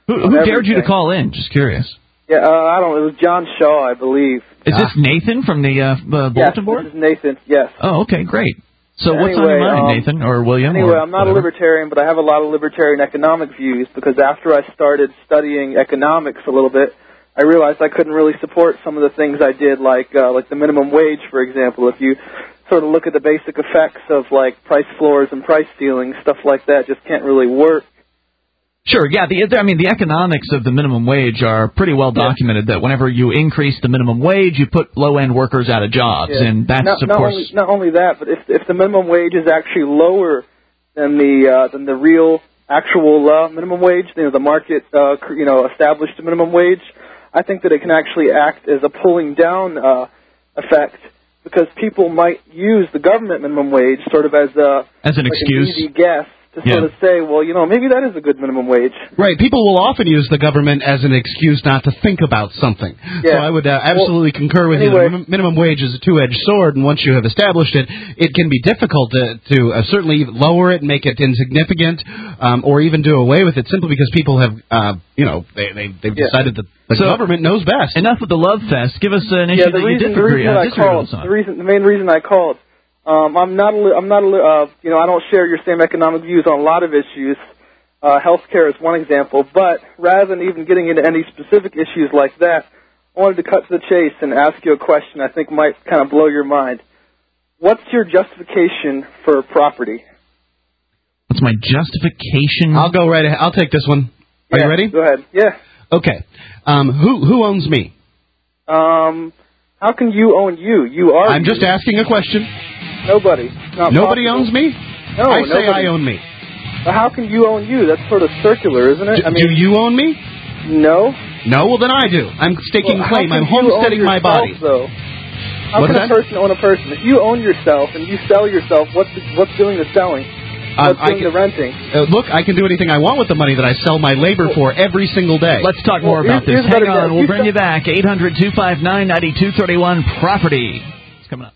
Who, who dared you to call in? Just curious. Yeah, uh, I don't. It was John Shaw, I believe. Is this Nathan from the uh, uh, bulletin yes, board? This is Nathan. Yes. Oh, okay, great. So Yeah, what's on anyway, your mind, um, Nathan or William? Anyway, or I'm not whatever? a libertarian, but I have a lot of libertarian economic views because after I started studying economics a little bit, I realized I couldn't really support some of the things I did, like uh, like the minimum wage, for example. If you sort of look at the basic effects of like price floors and price ceilings, stuff like that just can't really work. Sure, yeah. The, I mean, the economics of the minimum wage are pretty well documented. That whenever you increase the minimum wage, you put low-end workers out of jobs, Yeah. and that's not, of not course. Only, not only that, but if if the minimum wage is actually lower than the uh, than the real actual uh, minimum wage, you know, the market uh, cr- you know established minimum wage, I think that it can actually act as a pulling down uh, effect because people might use the government minimum wage sort of as a as an like excuse. an easy guess to Yeah. sort of say, well, you know, maybe that is a good minimum wage. Right. People will often use the government as an excuse not to think about something. So Yeah. I would uh, absolutely Well, concur with anyway. you. The minim- minimum wage is a two-edged sword, and once you have established it, it can be difficult to, to uh, certainly lower it and make it insignificant, um, or even do away with it simply because people have, uh, you know, they, they, they've Yeah. decided that the So- government knows best. Enough with the love fest. Give us an issue yeah, the that you reason, the disagree, reason uh, I disagree called, with us on. the reason, the main reason I called, um, I'm not, a, li- I'm not, a, li- uh, you know, I don't share your same economic views on a lot of issues. Uh, healthcare is one example, but rather than even getting into any specific issues like that, I wanted to cut to the chase and ask you a question I think might kind of blow your mind. What's your justification for property? What's my justification? I'll go right ahead. I'll take this one. Are Yeah, you ready? Go ahead. Yeah. Okay. Um, who who owns me? Um, how can you own you? You are. I'm just you. asking a question. Nobody. It's not Nobody possible. owns me? No, I say nobody. I own me. But how can you own you? That's sort of circular, isn't it? D- I mean, do you own me? No. No, well then I do. I'm staking Well, how claim. can I'm you homesteading own my yourself, body. Though? How What's can a that? person own a person? If you own yourself and you sell yourself, what's the, what's doing the selling? Um, What's I doing can- the renting? Uh, look, I can do anything I want with the money that I sell my labor for every single day. Let's talk more Well, about here's- this. here's a Hang better on, guess. we'll You bring sell- you back. eight hundred two five nine nine two three one Property. It's coming up.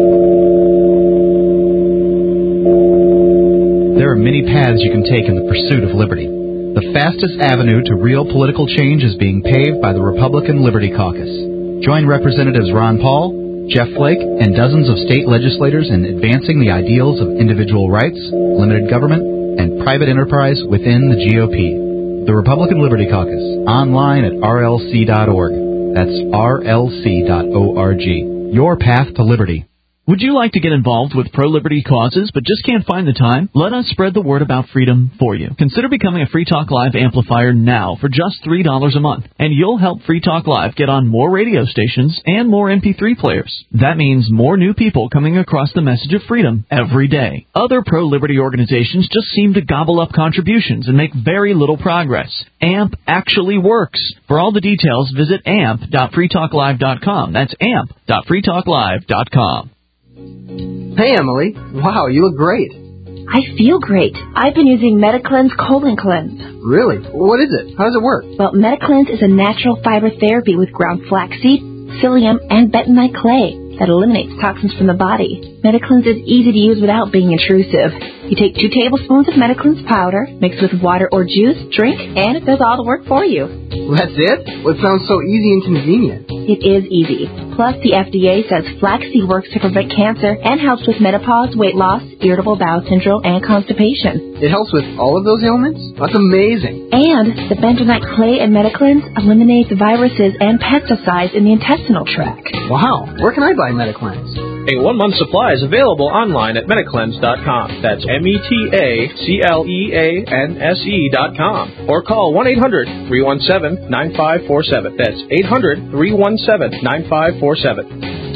There are many paths you can take in the pursuit of liberty. The fastest avenue to real political change is being paved by the Republican Liberty Caucus. Join Representatives Ron Paul, Jeff Flake, and dozens of state legislators in advancing the ideals of individual rights, limited government, and private enterprise within the G O P. The Republican Liberty Caucus, online at R L C dot org. That's R L C dot org. Your path to liberty. Would you like to get involved with pro-liberty causes but just can't find the time? Let us spread the word about freedom for you. Consider becoming a Free Talk Live amplifier now for just three dollars a month, and you'll help Free Talk Live get on more radio stations and more M P three players. That means more new people coming across the message of freedom every day. Other pro-liberty organizations just seem to gobble up contributions and make very little progress. A M P actually works. For all the details, visit amp dot free talk live dot com. That's amp dot free talk live dot com. Hey, Emily. Wow, you look great. I feel great. I've been using MetaCleanse Colon Cleanse. Really? What is it? How does it work? Well, MetaCleanse is a natural fiber therapy with ground flaxseed, psyllium, and bentonite clay that eliminates toxins from the body. MetaCleanse is easy to use without being intrusive. You take two tablespoons of MetaCleanse powder, mix with water or juice, drink, and it does all the work for you. That's it? Well, it sounds so easy and convenient. It is easy. Plus, the F D A says flaxseed works to prevent cancer and helps with menopause, weight loss, irritable bowel syndrome, and constipation. It helps with all of those ailments? That's amazing. And the bentonite clay in MetaCleanse eliminates viruses and pesticides in the intestinal tract. Wow. Where can I buy MetaCleanse? A one-month supply is available online at metacleanse dot com. That's M E T A C L E A N S E dot com. Or call one eight hundred three one seven nine five four seven. That's eight hundred three one seven nine five four seven.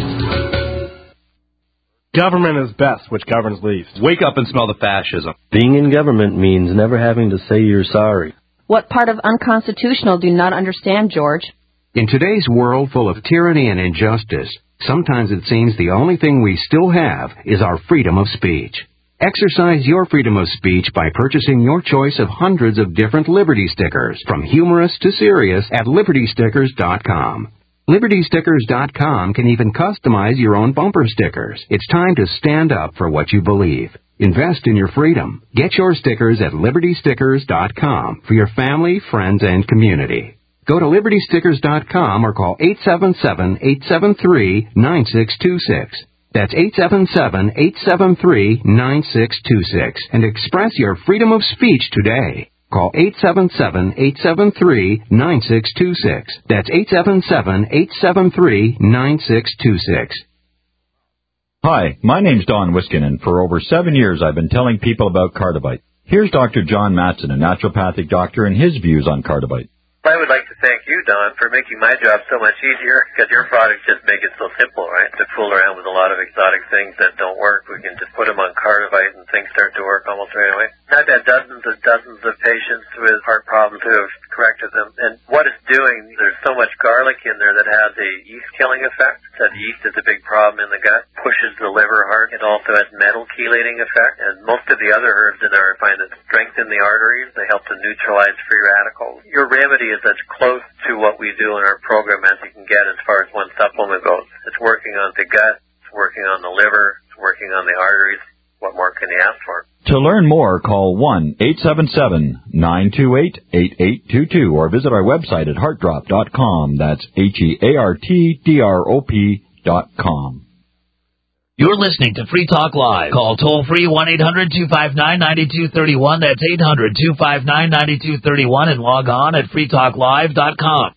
Government is best, which governs least. Wake up and smell the fascism. Being in government means never having to say you're sorry. What part of unconstitutional do you not understand, George? In today's world full of tyranny and injustice, sometimes it seems the only thing we still have is our freedom of speech. Exercise your freedom of speech by purchasing your choice of hundreds of different Liberty stickers, from humorous to serious, at liberty stickers dot com. liberty stickers dot com can even customize your own bumper stickers. It's time to stand up for what you believe. Invest in your freedom. Get your stickers at liberty stickers dot com for your family, friends, and community. Go to liberty stickers dot com or call eight seven seven, eight seven three, nine six two six. That's eight seven seven, eight seven three, nine six two six and express your freedom of speech today. Call eight seven seven, eight seven three, nine six two six. That's eight seven seven, eight seven three, nine six two six. Hi, my name's Don Wiskin, and for over seven years I've been telling people about Cardivite. Here's Doctor John Matson, a naturopathic doctor, and his views on Cardivite. I would like to thank you, Don, for making my job so much easier, because your products just make it so simple, right? To fool around with a lot of exotic things that don't work, we can just put them on Cardivite and things start to work almost right away. I've had dozens and dozens of patients with heart problems who have corrected them, and what it's doing, there's so much garlic in there that has a yeast-killing effect. That yeast is a big problem in the gut, pushes the liver hard. It also has metal chelating effect, and most of the other herbs in there I find that strengthen the arteries. They help to neutralize free radicals. Your remedy is as close to what we do in our program as you can get as far as one supplement goes. It's working on the gut, it's working on the liver, it's working on the arteries. What more can you ask for? To learn more, call one eight seven seven, nine two eight, eight eight two two or visit our website at heart drop dot com. That's H E A R T D R O P dot com. You're listening to Free Talk Live. Call toll-free one eight hundred, two five nine, nine two three one. That's eight hundred, two five nine, nine two three one and log on at free talk live dot com.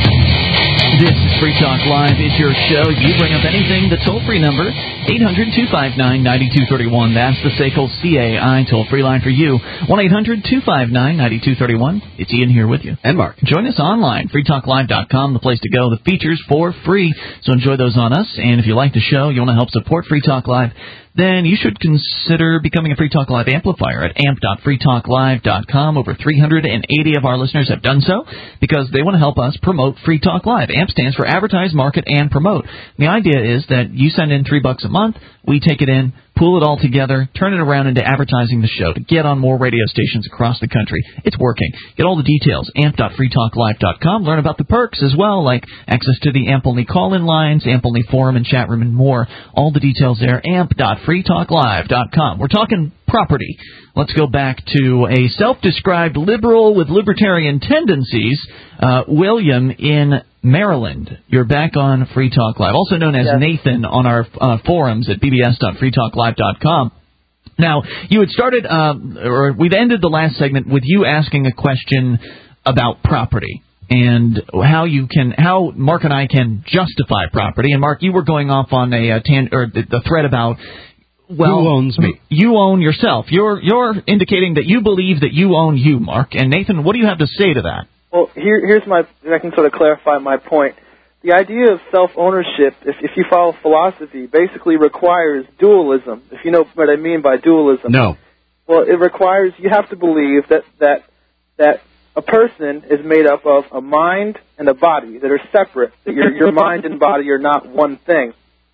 This is Free Talk Live. It's your show. You bring up anything. The toll-free number, eight hundred, two five nine, nine two three one. That's the S A C L C A I toll-free line for you. one eight hundred, two five nine, nine two three one. It's Ian here with you. And Mark. Join us online, free talk live dot com, the place to go. The features for free. So enjoy those on us. And if you like the show, you want to help support Free Talk Live, then you should consider becoming a Free Talk Live amplifier at amp dot free talk live dot com. Over three hundred eighty of our listeners have done so because they want to help us promote Free Talk Live. AMP stands for Advertise, Market, and Promote. The idea is that you send in three bucks a month, we take it in, pool it all together, turn it around into advertising the show to get on more radio stations across the country. It's working. Get all the details, amp dot free talk live dot com. Learn about the perks as well, like access to the AMP-only call-in lines, AMP-only forum and chat room, and more. All the details there, amp dot free talk live dot com. We're talking property. Let's go back to a self-described liberal with libertarian tendencies, uh, William in Maryland. You're back on Free Talk Live, also known as yes. Nathan on our uh, forums at b b s dot free talk live dot com. Now, you had started, uh, or we've ended the last segment with you asking a question about property and how you can, how Mark and I can justify property. And Mark, you were going off on a, a tan, or the, the thread about, well, who owns me? You own yourself. You're you're indicating that you believe that you own you, Mark. And Nathan, what do you have to say to that? Well, here, here's my, I can sort of clarify my point. The idea of self-ownership, if, if you follow philosophy, basically requires dualism, if you know what I mean by dualism. No. Well, it requires, you have to believe that, that, that a person is made up of a mind and a body that are separate, that your, your mind and body are not one thing.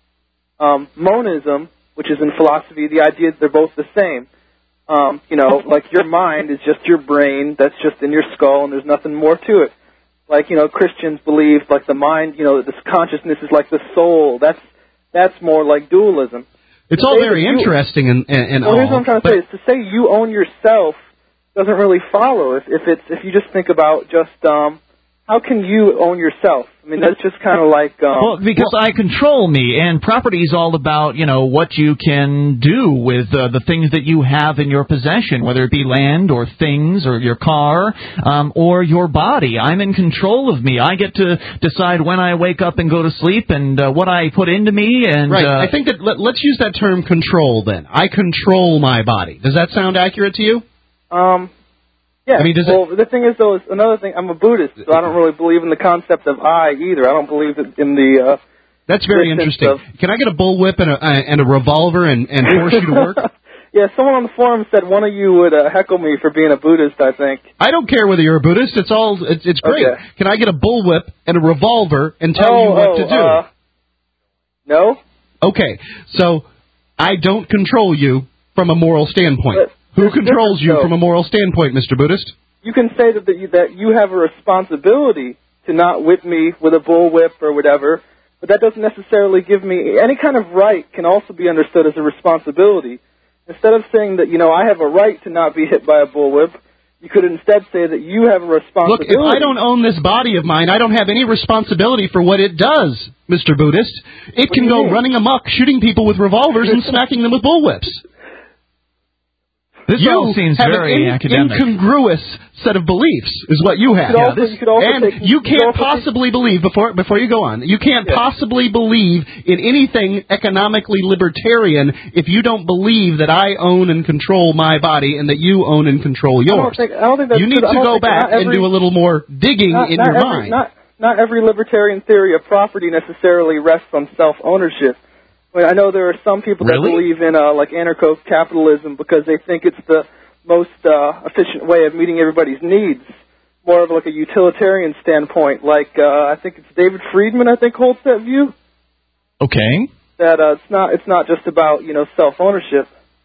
Um, monism, which is in philosophy, the idea that they're both the same. Um, you know, like your mind is just your brain, that's just in your skull, and there's nothing more to it. Like, you know, Christians believe, like, the mind, you know, this consciousness is like the soul. That's that's more like dualism. It's all very interesting and, and, and well, all. Here's what I'm trying to say. Is to say you own yourself doesn't really follow if, if it's if you just think about just um, how can you own yourself? I mean, that's just kind of like... Um, well, because well, I control me, and property is all about, you know, what you can do with uh, the things that you have in your possession, whether it be land or things or your car um, or your body. I'm in control of me. I get to decide when I wake up and go to sleep and uh, what I put into me. And Right. Uh, I think that, let, let's use that term control then. I control my body. Does that sound accurate to you? Um... Yeah, I mean, does well, it... the thing is, though, is another thing, I'm a Buddhist, so I don't really believe in the concept of I either. I don't believe in the... Uh, That's very interesting. Of... Can I get a bullwhip and a, and a revolver and, and force you to work? Yeah, someone on the forum said one of you would uh, heckle me for being a Buddhist, I think. I don't care whether you're a Buddhist. It's all it's, it's great. Okay. Can I get a bullwhip and a revolver and tell oh, you what oh, to do? Uh, no? Okay, so I don't control you from a moral standpoint. But Who controls you from a moral standpoint, Mister Buddhist? You can say that, that, you, that you have a responsibility to not whip me with a bullwhip or whatever, but that doesn't necessarily give me... Any kind of right can also be understood as a responsibility. Instead of saying that, you know, I have a right to not be hit by a bullwhip, you could instead say that you have a Look, responsibility. if I don't own this body of mine, I don't have any responsibility for what it does, Mister Buddhist. It What can do you go mean? running amok, shooting people with revolvers and smacking them with bullwhips. This you all seems have very an in- academic. incongruous set of beliefs, is what you have. You could also- Yeah, this- you could also and take- you you could can't also take- possibly believe, before before you go on, you can't Yeah. possibly believe in anything economically libertarian if you don't believe that I own and control my body and that you own and control I don't yours. think, I don't think that's You need true. I to don't go think back not every, and do a little more digging not, in not your every, mind. Not, not every libertarian theory of property necessarily rests on self-ownership. I mean, I know there are some people Really? that believe in uh, like anarcho-capitalism because they think it's the most uh, efficient way of meeting everybody's needs. More of like a utilitarian standpoint. Like uh, I think it's David Friedman. I think holds that view. Okay. That uh, it's not it's not just about you know self-ownership.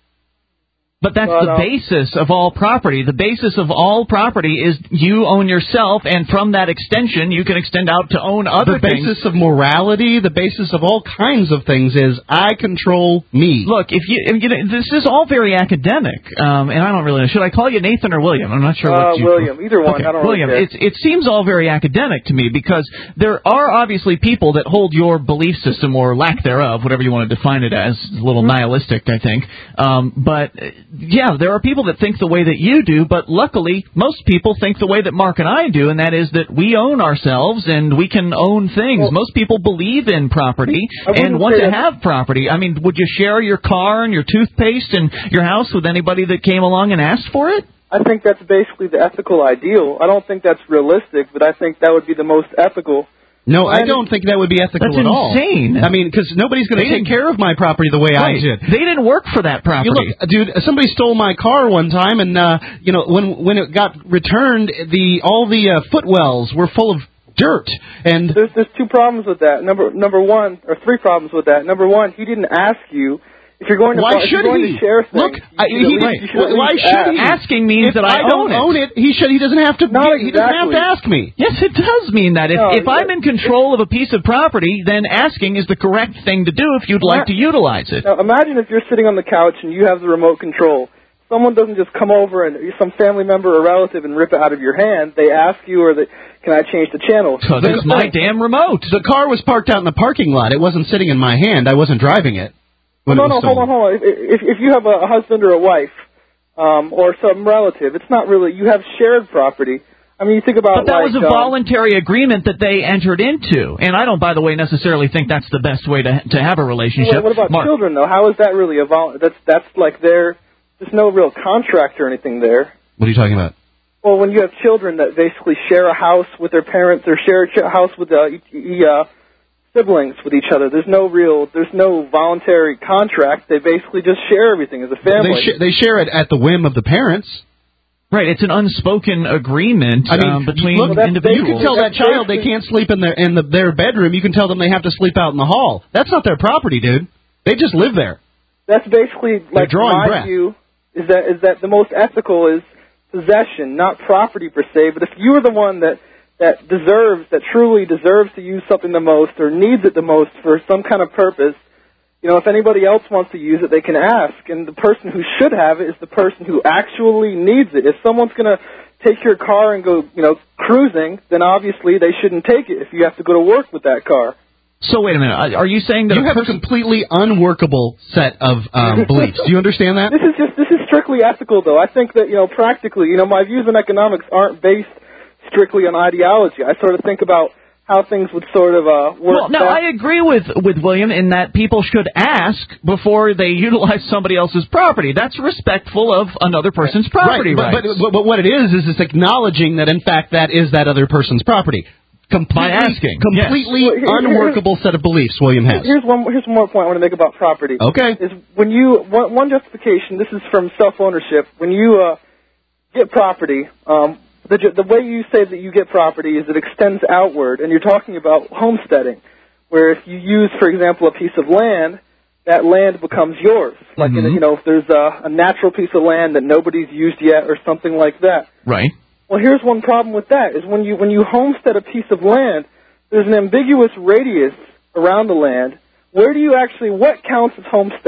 But that's But, the um, basis of all property. The basis of all property is you own yourself, and from that extension, you can extend out to own other the things. basis of morality, the basis of all kinds of things is I control me. Look, if you, if you know, this is all very academic, um, and I don't really know. Should I call you Nathan or William? I'm not sure Uh, what you. William, either one. Okay, I don't really William. care. It's, it seems all very academic to me because there are obviously people that hold your belief system or lack thereof, whatever you want to define it as, a little Mm-hmm. nihilistic, I think. Um, but uh, yeah, there are people that think the way that you do, but luckily most people think the way that Mark and I do, and that is that we own ourselves and we can own things. Well, most people believe in property I wouldn't and want say to that- have property. I mean, would you share your car and your toothpaste and your house with anybody that came along and asked for it? I think that's basically the ethical ideal. I don't think that's realistic, but I think that would be the most ethical. No, I And- don't think that would be ethical That's at all. insane. I mean, because nobody's going They to take didn't- care of my property the way Right. I did. They didn't work for that property. You look, dude, somebody stole my car one time, and uh, you know when when it got returned, the all the uh, footwells were full of dirt, and There's there's two problems with that. Number number one, or three problems with that. Number one, he didn't ask you. If you're going to, why if should you're going he? to share things, Look, you I, should he at least- didn't- you should at why least should ask. he? Asking means if that I, I don't own it. own it, he should. He doesn't have to. Not He doesn't have exactly. to ask me. Yes, it does mean that. If, No, if I'm it- in control of a piece of property, then asking is the correct thing to do if you'd like to utilize it. Now, imagine if you're sitting on the couch and you have the remote control. Someone doesn't just come over and some family member or relative and rip it out of your hand. They ask you, or they, can I change the channel? So that's my damn remote. The car was parked out in the parking lot. It wasn't sitting in my hand. I wasn't driving it. When no, it no, was hold on, stolen. hold on. If, if, if you have a, a husband or a wife, um, or some relative, it's not really, you have shared property. I mean, you think about But that like, was a um, voluntary agreement that they entered into, and I don't, by the way, necessarily think that's the best way to to have a relationship. What, what about Mark, children, though? How is that really a vol? That's that's like their. There's no real contract or anything there. What are you talking about? Well, when you have children that basically share a house with their parents or share a ch- house with uh, e- e- uh, siblings with each other, there's no real, there's no voluntary contract. They basically just share everything as a family. They, sh- they share it at the whim of the parents. right? It's an unspoken agreement I mean, um, between look, that's- individuals. You can tell that child they can't sleep in their in the, their bedroom. You can tell them they have to sleep out in the hall. That's not their property, dude. They just live there. That's basically like drawing my breath. view is that is that the most ethical is possession, not property per se. But if you are the one that that deserves, that truly deserves to use something the most or needs it the most for some kind of purpose, you know, if anybody else wants to use it, they can ask. And the person who should have it is the person who actually needs it. If someone's going to take your car and go, you know, cruising, then obviously they shouldn't take it if you have to go to work with that car. So wait a minute. Are you saying that You a have a person... completely unworkable set of um, beliefs. Do you understand that? This is just this is strictly ethical, though. I think that you know, practically, you know, my views on economics aren't based strictly on ideology. I sort of think about how things would sort of uh, work. Well, no, best. I agree with with William in that people should ask before they utilize somebody else's property. That's respectful of another person's property right, but, rights. but, but what it is is it's acknowledging that in fact that is that other person's property. Completely, By asking, completely yes. Well, here- unworkable set of beliefs William has. Here's one. Here's one more point I want to make about property. Okay. Is when you one, one justification. This is from self-ownership. When you uh, get property, um, the ju- the way you say that you get property is it extends outward, and you're talking about homesteading, where if you use, for example, a piece of land, that land becomes yours. Like in, a- you know, if there's a, a natural piece of land that nobody's used yet, or something like that. Right. Well, here's one problem with that, is when you when you homestead a piece of land, there's an ambiguous radius around the land. Where do you actually, what counts as homesteading?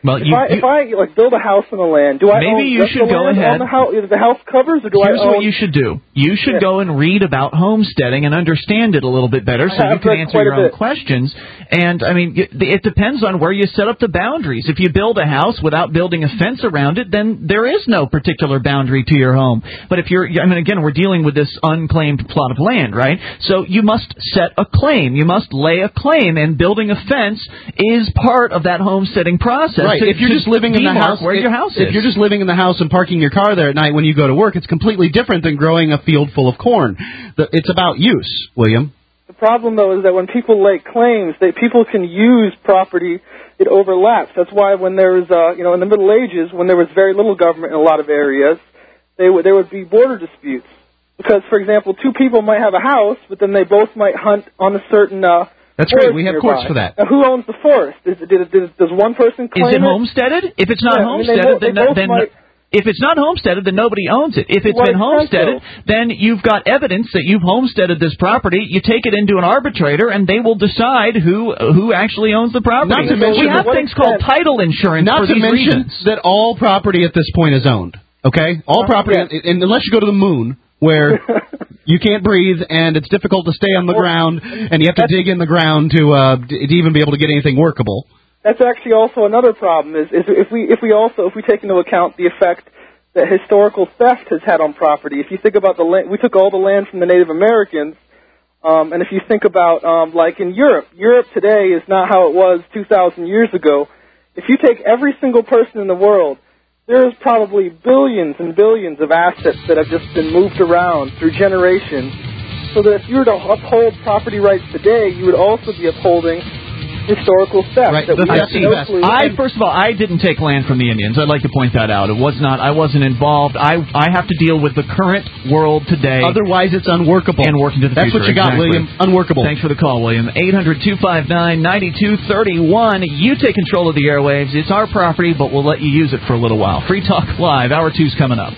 Well, if you, I you if I like build a house on the land, do I maybe own you just should the go land ahead. on the house? The house covers, or do Here's I own? what you should do. You should Yeah. go and read about homesteading and understand it a little bit better, so I you have can read answer quite a your own bit. questions. And I mean, it, it depends on where you set up the boundaries. If you build a house without building a fence around it, then there is no particular boundary to your home. But if you're, I mean, again, we're dealing with this unclaimed plot of land, right? So you must set a claim. You must lay a claim, and building a fence is part of that homesteading process. Right. To, if you're to just living in the demarc house, where if, your house if is. you're just living in the house and parking your car there at night when you go to work, it's completely different than growing a field full of corn. The, it's about use, William. The problem, though, is that when people lay claims, they people can use property. It overlaps. That's why when there was, uh, you know, in the Middle Ages, when there was very little government in a lot of areas, they would there would be border disputes. Because, for example, two people might have a house, but then they both might hunt on a certain uh, That's forest great. We have nearby. courts for that. Now, who owns the forest? Is, did, did, does one person claim Is it homesteaded? If it's not Yeah, I mean, they homesteaded, bo- they then, both then might- if it's not homesteaded, then nobody owns it. If it's Well, been it's homesteaded, then you've got evidence that you've homesteaded this property. You take it into an arbitrator, and they will decide who who actually owns the property. Not to mention- we have what things called title insurance Not for to these mention reasons. that all property at this point is owned. Okay, all property, and unless you go to the moon, where you can't breathe and it's difficult to stay on the ground, and you have to dig in the ground to uh, d- to even be able to get anything workable. That's actually also another problem. Is, is if we if we also if we take into account the effect that historical theft has had on property. If you think about the land, we took all the land from the Native Americans, um, and if you think about um, like in Europe, Europe today is not how it was two thousand years ago. If you take every single person in the world, there's probably billions and billions of assets that have just been moved around through generations. So that if you were to uphold property rights today, you would also be upholding historical theft. Right. That we I have see. no clue. I first of all, I didn't take land from the Indians. I'd like to point that out. It was not. I wasn't involved. I I have to deal with the current world today. Otherwise, it's unworkable. And working to the That's future. what you got, Exactly. William. Unworkable. Thanks for the call, William. eight hundred two five nine nine two three one. You take control of the airwaves. It's our property, but we'll let you use it for a little while. Free Talk Live. Hour two's coming up.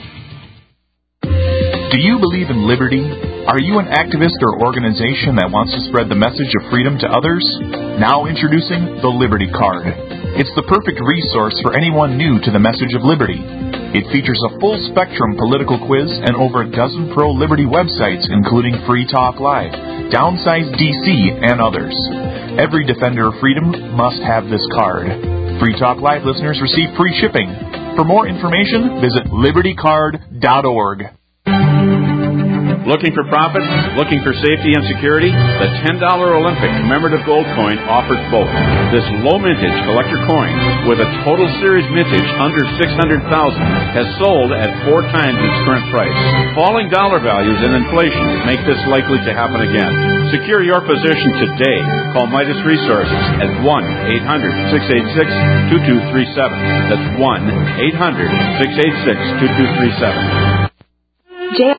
Do you believe in liberty? Are you an activist or organization that wants to spread the message of freedom to others? Now introducing the Liberty Card. It's the perfect resource for anyone new to the message of liberty. It features a full-spectrum political quiz and over a dozen pro-liberty websites, including Free Talk Live, Downsize D C, and others. Every defender of freedom must have this card. Free Talk Live listeners receive free shipping. For more information, visit liberty card dot org. Looking for profits? Looking for safety and security? The ten dollar Olympic commemorative gold coin offers both. This low mintage collector coin, with a total series mintage under six hundred thousand, has sold at four times its current price. Falling dollar values and inflation make this likely to happen again. Secure your position today. Call Midas Resources at one eight hundred six eight six two two three seven. That's one eight hundred six eight six two two three seven. J-